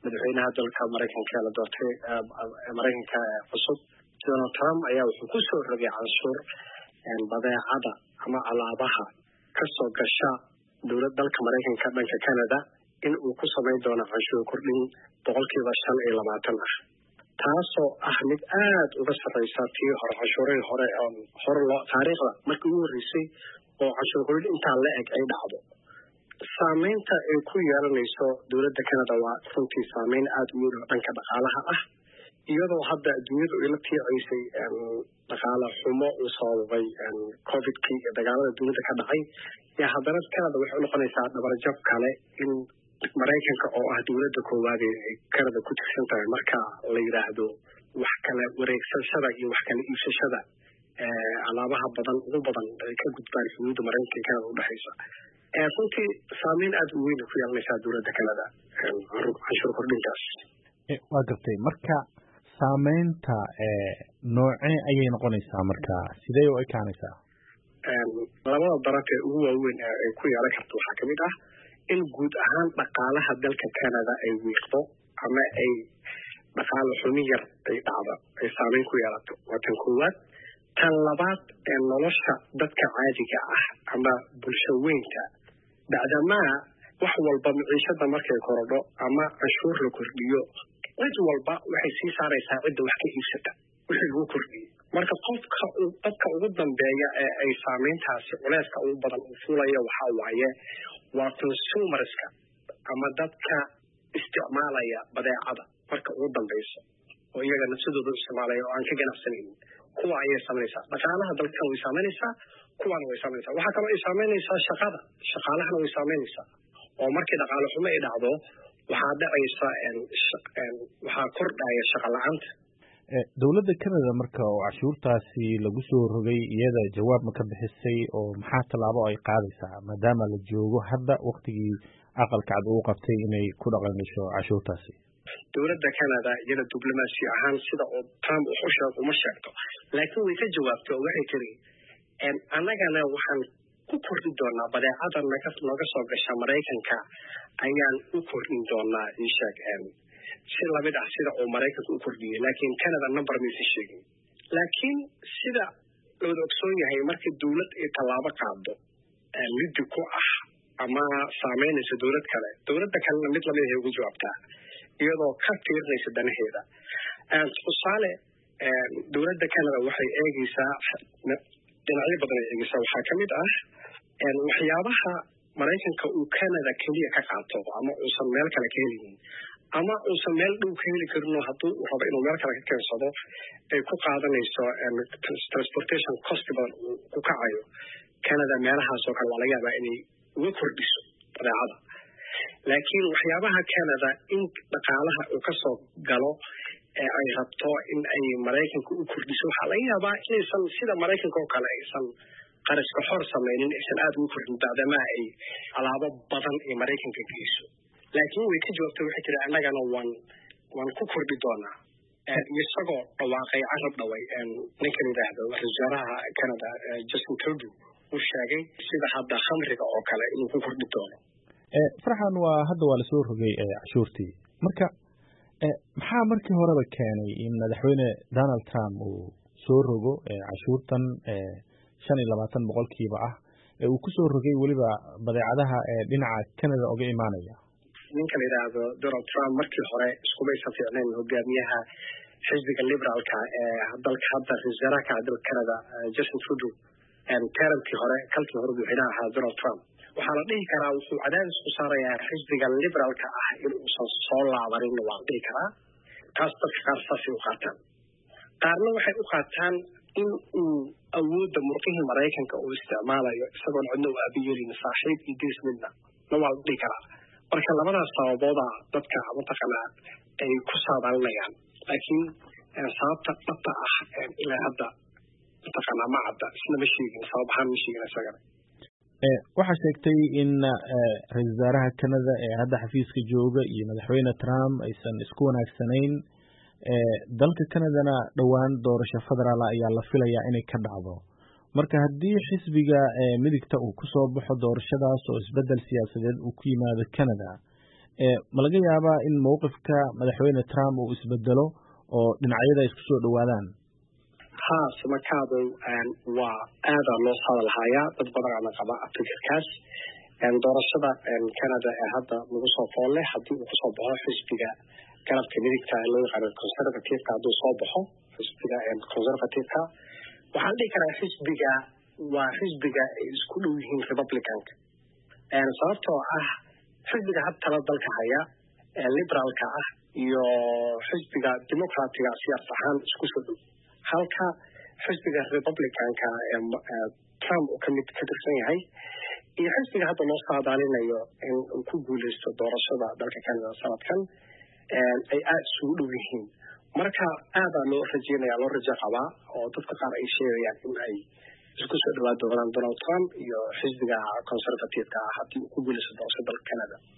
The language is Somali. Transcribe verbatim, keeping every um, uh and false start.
madaxweynaha dalka Mareykanka la doortay Mareykanka cusub Donald Trump ayaa wuxuu ku soo rogay canshuur badeecada ama alaabaha ka soo gasha dowladda dalka Mareykanka dhanka Canada in uu ku sameyn doono canshuur kordhin boqolkiiba shan iyo labaatan ah taasoo ah mid aad uga sarreysa tii hore canshuurihii hore oo hore loo taariikhda markii ugu horreysay oo canshuur kordhin intaa la eg ay dhacdo saameynta ay ku yeelanayso dowladda Canada waa runtii saameyn aad u weyn oo dhanka dhaqaalaha ah iyadoo hadda adduunyadu ay la tiicaysay dhaqaale xumo u sababay covid-kii iyo dagaalada dunida ka dhacay yaa haddana Canada waxay u noqonaysaa dhabarjab kale in Mareykanka oo ah dowladda koowaad ee Canada ku tirsan tahay marka la yiraahdo wax kale wareegsashada iyo wax kale iibsashada ee alaabaha badan ugu badan ay ka gudbaan xuduudda Mareykanka iyo Canada u dhaxaysa ee runtii saameyn aad u weyn ku yeelanaysa dowladda Canada canshuur kordhintaas waa gartay marka saameynta ee noocee ayay noqonaysaa marka sidee u ekaanaysaa labada daraf ee ugu waaweyn ee ku yeelan karto waxaa ka mid ah in guud ahaan dhaqaalaha dalka Canada ay wiiqdo ama ay dhaqaale xumi yar ay dhacdo ay saameyn ku yeelato waa tan koowaad tan labaad ee nolosha dadka caadiga ah ama bulshaweynta bacdamaa wax walba maciishada markay korodho ama canshuur la kordhiyo cid walba waxay sii saaraysaa cidda wax ka iibsata wixii lagu kordhiyey marka qofka dadka ugu dambeeya ee ay saameyntaasi culeyska ugu badan u fulaya waxaa waaye waa consumerska ama dadka isticmaalaya badeecada marka ugu dambeyso oo iyaga nafsadooda isticmaalaya oo aan ka ganacsanaynin kuwa ayay saameynaysaa dhaqaalaha dalkan way saameynaysaa kuwana way saameynaysaa waxaa kaloo ay saameynaysaa shaqada shaqaalahana way saameynaysaa oo markii dhaqaale xumo ay dhacdo waxaa dhacaysa waxaa kordhaya shaqo la-aanta dowladda Canada marka oo cashuurtaasi lagu soo rogay iyada jawaab ma ka bixisay oo maxaa tallaabo ay qaadaysaa maadaama la joogo hadda waqtigii aqalka cad uu qabtay inay ku dhaqanayso cashuurtaasi dowladda Canada iyada diblomaasi ahaan sida oo Trump u xushay uma sheegto laakiin way ka jawaabtay oo waxay tiri annagana waxaan ku kordhin doonaa badeecada naga soo gasha Mareykanka ayaan u kordhin doonaa inshaag si lamid ah sida uu Mareykanka u kordhiyay laakiin Canada number ma sii sheegin laakiin sida loo ogsoon yahay markii dowlad ay tallaabo qaado mid ku ah ama saameynaysa dowlad kale dowladda kalena mid lamid ah ugu jawaabtaa iyadoo ka fiirnaysa danaheeda tusaale dowladda Canada waxay eegaysaa dhinacyo badan ay eegaysaa waxaa ka mid ah waxyaabaha Mareykanka uu Canada kaliya ka qaato ama uusan meel kale ka helin ama uusan meel dhow ka heli karin hadduu uu rabo inuu meel kale ka keensado ay ku qaadanayso transportation cost badan ku kacayo Canada meelahaas oo kale waa laga yaabaa inay uga kordhiso badeecada laakiin waxyaabaha Canada in dhaqaalaha uu ka soo galo ee ay rabto in ay Mareykanka u kordhiso waxaa laga yaabaa inaysan sida Mareykanka oo kale aysan qarashka xor samaynin aysan aad ugu kordhin bacdama ay alaabo badan ee Mareykanka geyso laakiin way ka jawaabtay waxay tiri annagana waan waan ku kordhi doonaa isagoo dhawaaqay carab dhaway ninkan yidhaahdo wasaaraha Canada Justin Trudeau uu sheegay sida hadda khamriga oo kale inuu ku kordhi doono farxan waa hadda waa la soo rogay cashuurtii marka maxaa markii horeba keenay in madaxweyne Donald Trump uu soo rogo cashuurtan shan iyo labaatan boqolkiiba ah ee uu ku soo rogay weliba badeecadaha ee dhinaca Canada uga imaanaya ninka la yiraahdo Donald Trump markii hore isku bay safiicneen hogaamiyaha xisbiga liberaalka ee dalka hadda wasaaraha dalka Canada Justin Trudeau and termkii hore kalkii hore uu xidhaa Donald Trump waxaa la dhihi karaa wuxuu cadaadis ku saarayaa xisbiga liberaalka ah in uu soo laabarin waa dhihi karaa taas dadka qaar saasi u qaataan qaarna waxay u qaataan in uu awoodda murqihii Mareykanka uu isticmaalayo isagoo cidna u aabiyelin saaxiib iyo deris midna ma waa dhihi karaa marka labadaas sababooda dadka mataqaanaa ay ku saadaalinayaan laakiin sababta dhabta ah ilaa hadda mataqaanaa ma cadda isna ma sheegin sabab ahaan ma sheegin isagana waxaa sheegtay in ra-iisul wasaaraha Canada ee hadda xafiiska jooga iyo madaxweyne Trump aysan isku wanaagsanayn dalka Canadana dhowaan doorasho federaal ayaa la filayaa inay ka dhacdo marka haddii xisbiga midigta uu ku soo baxo doorashadaas oo isbedel siyaasadeed uu ku yimaado Canada ma laga yaabaa in mowqifka madaxweyne Trump uu isbedelo oo dhinacyada isku soo dhawaadaan? ha samakaado waa aada loo hadalhayaa dad badan ama qaba fikirkaas doorashada Canada ee hadda lagu soo foolay haddii uu kusoo baxo xisbiga garabka midigta ee loo yaqaan conservative ka hadduu soo baxo xisbiga conservative-ka waxaan dhihi karaa xisbiga waa xisbiga ay isku dhow yihiin republicanka sababtoo ah xisbiga hadda tala dalka haya ee liberaalka ah iyo xisbiga democratic-ga siyaas ahaan isku soo dhow halka xisbiga republicanka ee Trump uu kamid ka tirsan yahay iyo xisbiga hadda loo saadaalinayo in uu ku guuleysto doorashada dalka Canada sanadkan ay aad isugu dhow yihiin marka aada loo rajeynaya loo rajo qabaa oo dadka qaar ay sheegayaan in ay isku soo dhawaad doonaan Donald Trump iyo xisbiga conservative-ka haddii uu ku guuleysto doorashada dalka Canada.